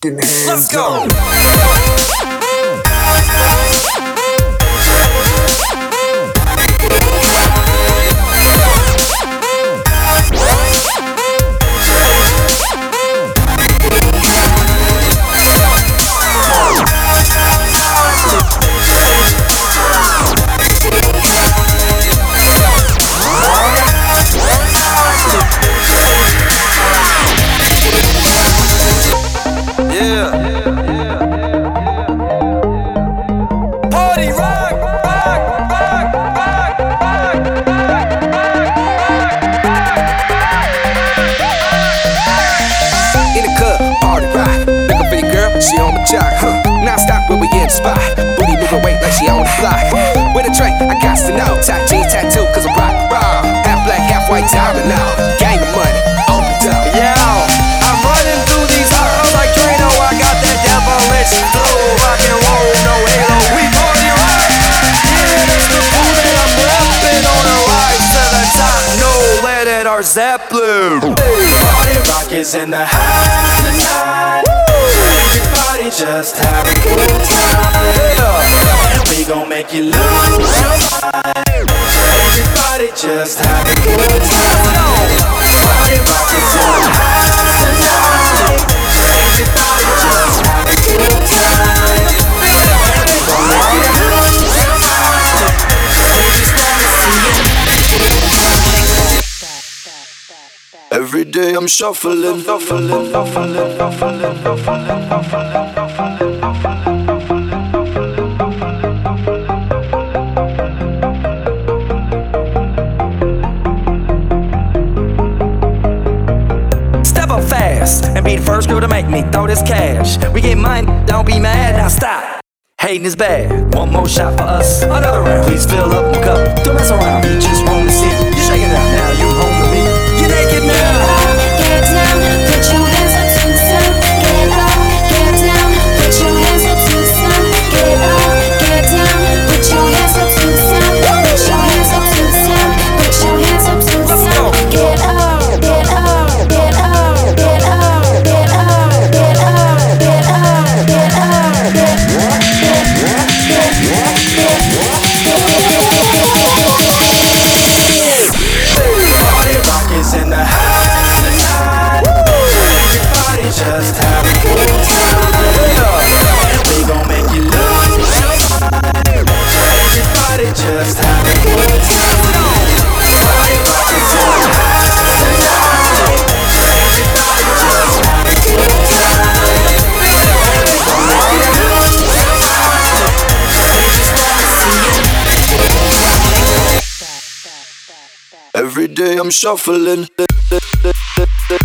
Let's go. Party rock, rock, rock, rock, rock. In the club, party rock. Looking for your girl, she on my jock, huh? Non-stop when we in the spot. Booty moving weight like she on the block. With a drink, I got to know. Tight jeans, tattoo, cause I'm rock, raw. Half black, half white, diamond now. Gang of money, open up. Yeah, I'm running through these halls like Drano. I got that devilish flow. Rock and roll, no halo. We party rock. Yeah, that's the crew that I'm reppin' on a rise to the top. No lead at our Zeppelin. Party rock is in the house tonight. Everybody just have a good time. And we gon' make you lose your mind. Everybody just have a good time. Party rock is in the house tonight. Everybody just have a good time. And we gon' make you lose your mind. We just wanna see you. Every day I'm shuffling. Step up fast and be the first girl to make me throw this cash. We get money, don't be mad, now stop. Hating is bad, one more shot for us, another round. Please fill up my cup, don't mess around. You just wanna see you shaking it out now, you home with me. You naked now. Get down, put your hands up to the sun. Get up, get down, put your hands up to the sun. Get up, get down, put your hands up to the sun. Put your hands up to the sun. Put your hands up to the sun. Get up, get up, get up, get up, get up, get up, get up, get up, get up. Party rock is in the house tonight. Everybody just have a good time. And we gon' make you lose your mind. Everybody just have a good time. Party rock is in the house tonight. Everybody just have a good time. And we gon' make you lose your mind. We just wanna see you. Every day I'm shuffling.